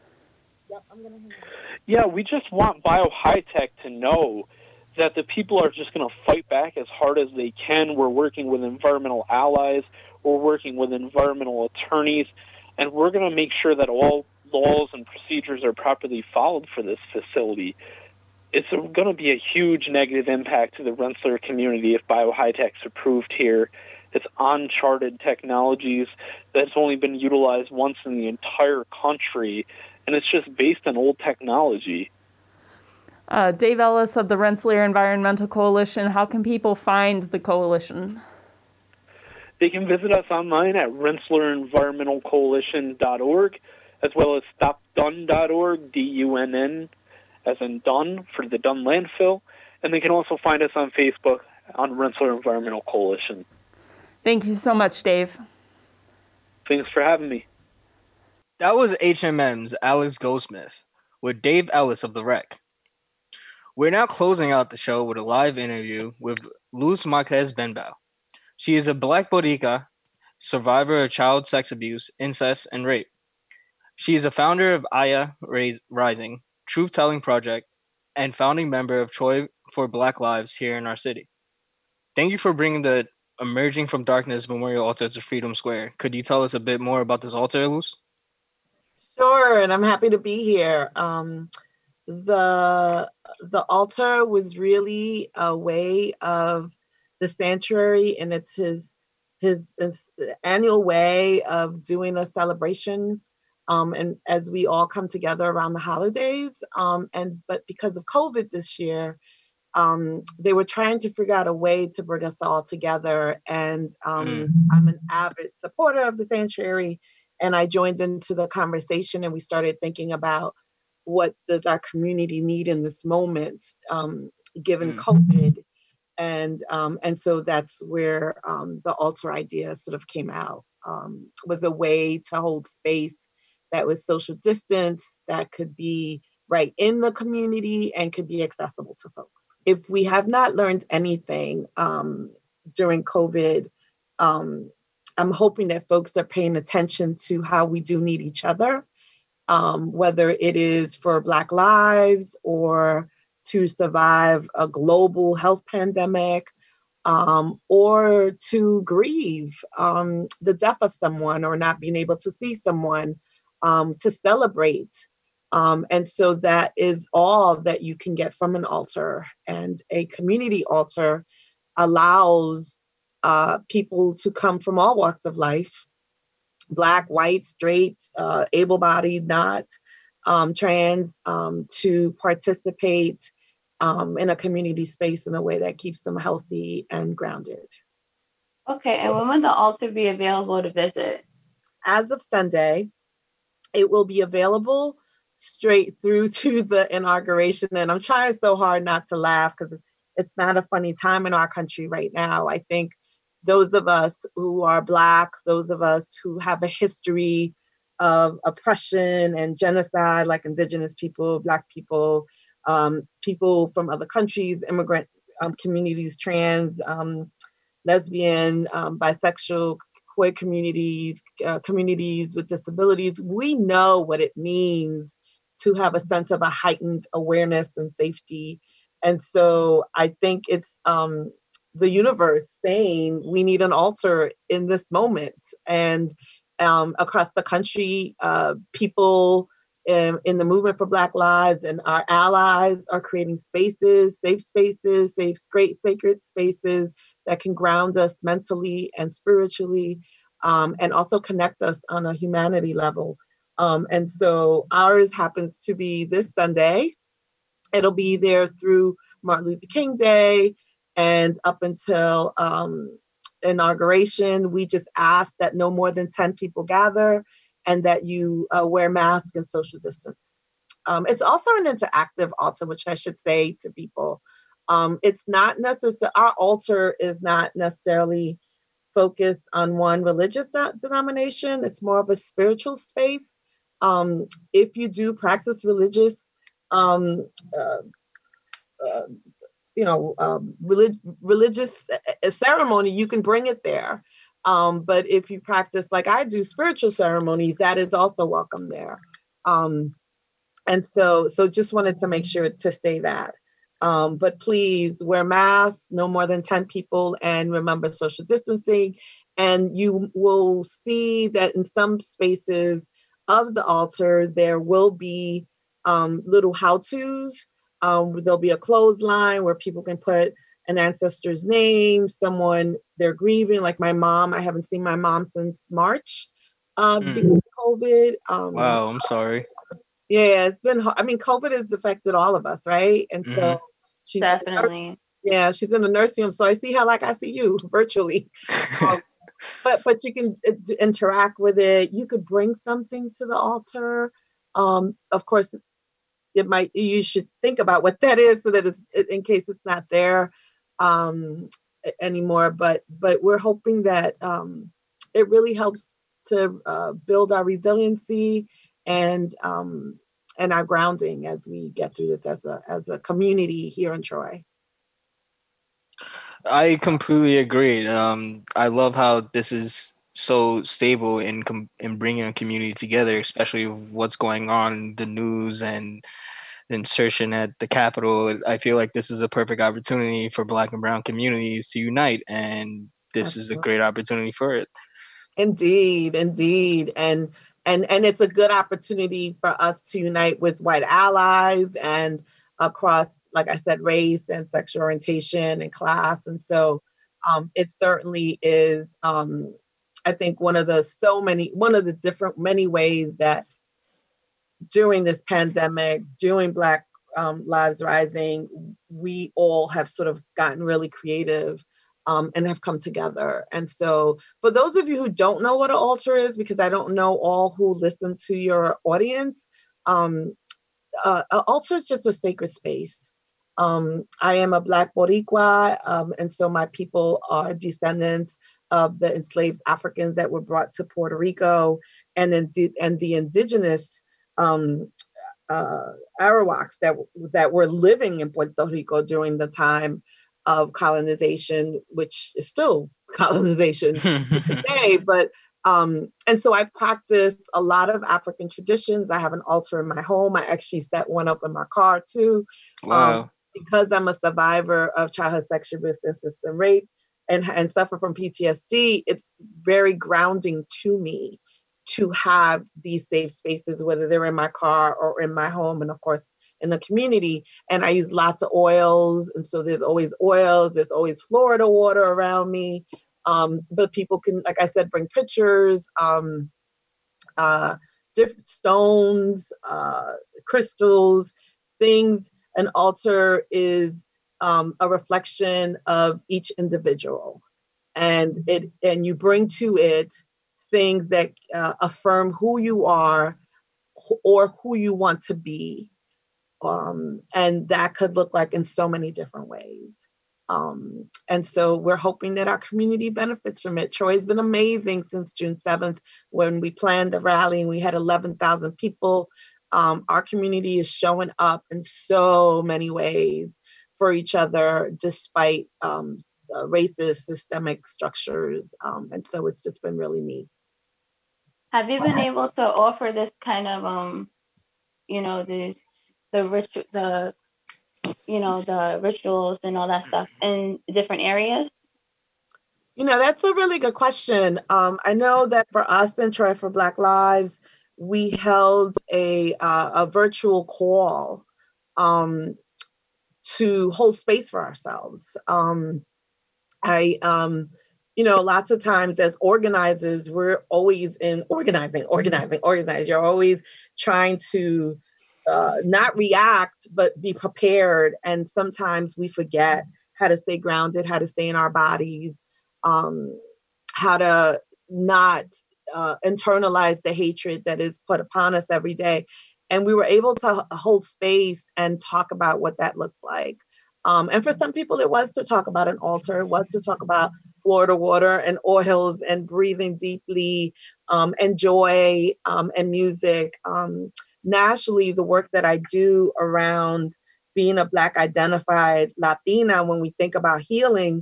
Yeah, we just want BioHigh-Tech to know that the people are just going to fight back as hard as they can. We're working with environmental allies. We're working with environmental attorneys. And we're going to make sure that all laws and procedures are properly followed for this facility. It's going to be a huge negative impact to the Rensselaer community if BioHigh-Tech's approved here. It's uncharted technologies that's only been utilized once in the entire country, and it's just based on old technology. Dave Ellis of the Rensselaer Environmental Coalition, how can people find the coalition? They can visit us online at rensselaerenvironmentalcoalition.org, as well as stopdunn.org, D-U-N-N, as in Dunn, for the Dunn landfill. And they can also find us on Facebook on Rensselaer Environmental Coalition. Thank you so much, Dave. Thanks for having me. That was HMM's Alex Goldsmith with Dave Ellis of The Rec. We're now closing out the show with a live interview with Luz Marquez Benbow. She is a Black Boricua, survivor of child sex abuse, incest, and rape. She is a founder of Aya Rising, Truth-Telling Project, and founding member of Troy for Black Lives here in our city. Thank you for bringing the Emerging from Darkness Memorial Altar to Freedom Square. Could you tell us a bit more about this altar, Luz? Sure, and I'm happy to be here. The altar was really a way of the sanctuary, and it's his annual way of doing a celebration. And as we all come together around the holidays, but because of COVID this year, they were trying to figure out a way to bring us all together. And I'm an avid supporter of the sanctuary, and I joined into the conversation, and we started thinking about what does our community need in this moment, given COVID. And so that's where the altar idea sort of came out, was a way to hold space that was social distance, that could be right in the community and could be accessible to folks. If we have not learned anything during COVID, I'm hoping that folks are paying attention to how we do need each other, whether it is for Black lives or to survive a global health pandemic, or to grieve the death of someone or not being able to see someone, to celebrate And so that is all that you can get from an altar. And a community altar allows people to come from all walks of life, Black, white, straight, able-bodied, not, trans, to participate in a community space in a way that keeps them healthy and grounded. Okay, and when will the altar be available to visit? As of Sunday, it will be available straight through to the inauguration. And I'm trying so hard not to laugh because it's not a funny time in our country right now. I think those of us who are Black, those of us who have a history of oppression and genocide, like Indigenous people, Black people, people from other countries, immigrant communities, trans, lesbian, bisexual, queer communities, communities with disabilities, we know what it means to have a sense of a heightened awareness and safety. And so I think it's the universe saying we need an altar in this moment. And across the country, people in the movement for Black Lives and our allies are creating spaces, safe great sacred spaces that can ground us mentally and spiritually, and also connect us on a humanity level. And so ours happens to be this Sunday. It'll be there through Martin Luther King Day and up until inauguration. We just ask that no more than 10 people gather and that you wear masks and social distance. It's also an interactive altar, which I should say to people. It's not necessarily, our altar is not necessarily focused on one religious denomination. It's more of a spiritual space. If you do practice religious, religious ceremony, you can bring it there. But if you practice, like I do, spiritual ceremonies, that is also welcome there. And so just wanted to make sure to say that. But please wear masks, no more than 10 people, and remember social distancing. And you will see that in some spaces of the altar, there will be little how-tos. There'll be a clothesline where people can put an ancestor's name, someone they're grieving, like my mom. I haven't seen my mom since March because of COVID. Wow, I'm sorry. Yeah, it's been, I mean, COVID has affected all of us, right? And so she's definitely. She's in the nursing home. So I see her like I see you virtually. But you can interact with it. You could bring something to the altar. Of course, you should think about what that is so that it's in case it's not there anymore. But we're hoping that it really helps to build our resiliency and our grounding as we get through this as a community here in Troy. I completely agree. I love how this is so stable in bringing a community together, especially what's going on in the news and the insertion at the Capitol. I feel like this is a perfect opportunity for Black and Brown communities to unite, and this is a great opportunity for it. Indeed. And it's a good opportunity for us to unite with white allies and across, like I said, race and sexual orientation and class. And so it certainly is, I think, one of the different many ways that during this pandemic, during Black Lives Rising, we all have sort of gotten really creative and have come together. And so for those of you who don't know what an altar is, because I don't know all who listen to your audience, an altar is just a sacred space. I am a Black Boricua, and so my people are descendants of the enslaved Africans that were brought to Puerto Rico, and the indigenous Arawaks that were living in Puerto Rico during the time of colonization, which is still colonization today. But and so I practice a lot of African traditions. I have an altar in my home. I actually set one up in my car too. Wow. Because I'm a survivor of childhood sexual abuse and system rape and suffer from PTSD, it's very grounding to me to have these safe spaces, whether they're in my car or in my home, and of course in the community. And I use lots of oils, and so there's always oils, there's always Florida water around me. But people can, like I said, bring pictures, different stones, crystals, things. An altar is a reflection of each individual, and you bring to it things that affirm who you are or who you want to be, and that could look like in so many different ways. And so we're hoping that our community benefits from it. Troy's been amazing since June 7th when we planned the rally and we had 11,000 people. Our community is showing up in so many ways for each other, despite racist systemic structures. And so it's just been really neat. Have you been able to offer this kind of, the rituals and all that stuff in different areas? That's a really good question. I know that for us in Troy for Black Lives, we held a virtual call to hold space for ourselves. Lots of times as organizers, we're always in organizing. You're always trying to not react, but be prepared. And sometimes we forget how to stay grounded, how to stay in our bodies, how to not internalize the hatred that is put upon us every day. And we were able to hold space and talk about what that looks like. And for some people, it was to talk about an altar, it was to talk about Florida water and oils and breathing deeply, and joy, and music. Nationally, the work that I do around being a Black identified Latina, when we think about healing,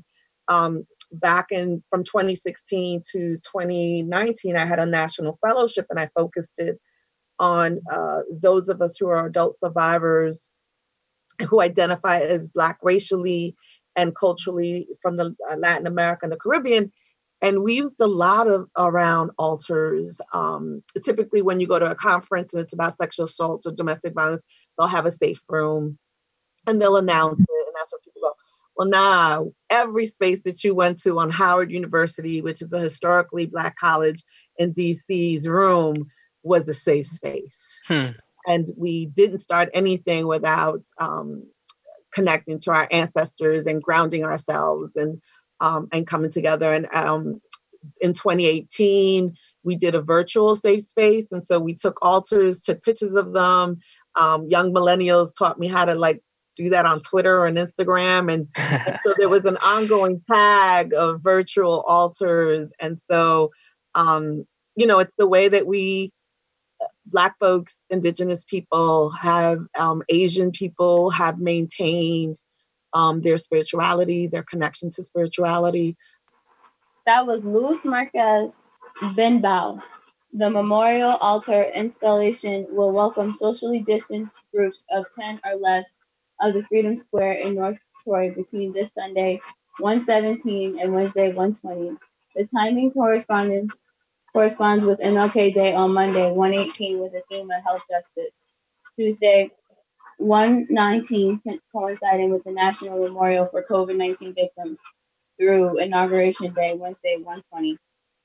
back from 2016 to 2019, I had a national fellowship and I focused it on those of us who are adult survivors who identify as Black racially and culturally from the Latin America and the Caribbean. And we used a lot around altars. Typically when you go to a conference and it's about sexual assault or domestic violence, they'll have a safe room and they'll announce it. And that's where people go, well, nah, every space that you went to on Howard University, which is a historically Black college in DC's room, was a safe space. And we didn't start anything without connecting to our ancestors and grounding ourselves and coming together. And in 2018, we did a virtual safe space. And so we took altars, took pictures of them. Young millennials taught me how to do that on Twitter and Instagram. And so there was an ongoing tag of virtual altars. And so, it's the way that we, Black folks, Indigenous people, have Asian people have maintained their spirituality, their connection to spirituality. That was Luz Marquez Benbow. The memorial altar installation will welcome socially distanced groups of 10 or less of the Freedom Square in North Troy between this Sunday, 1:17 and Wednesday, 1:20. The timing corresponds with MLK Day on Monday, 1:18, with a theme of health justice. Tuesday, 1:19, coinciding with the National Memorial for COVID-19 victims through Inauguration Day, Wednesday, 1:20.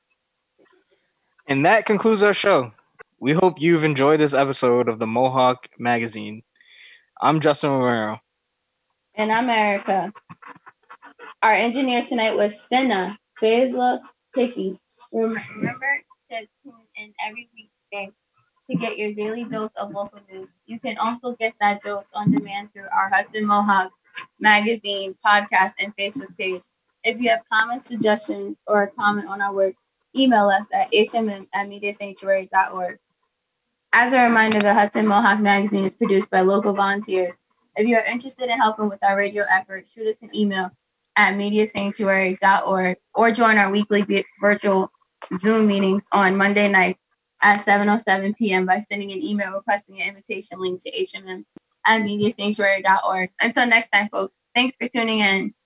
And that concludes our show. We hope you've enjoyed this episode of the Mohawk Magazine. I'm Justin Romero. And I'm Erica. Our engineer tonight was Senna Faisla Picky. Remember to tune in every weekday to get your daily dose of local news. You can also get that dose on demand through our Hudson Mohawk Magazine podcast and Facebook page. If you have comments, suggestions, or a comment on our work, email us at hmm@mediasanctuary.org. As a reminder, the Hudson Mohawk Magazine is produced by local volunteers. If you are interested in helping with our radio effort, shoot us an email at mediasanctuary.org or join our weekly virtual Zoom meetings on Monday nights at 7:07 p.m. by sending an email requesting an invitation link to hmm@mediasanctuary.org. Until next time, folks, thanks for tuning in.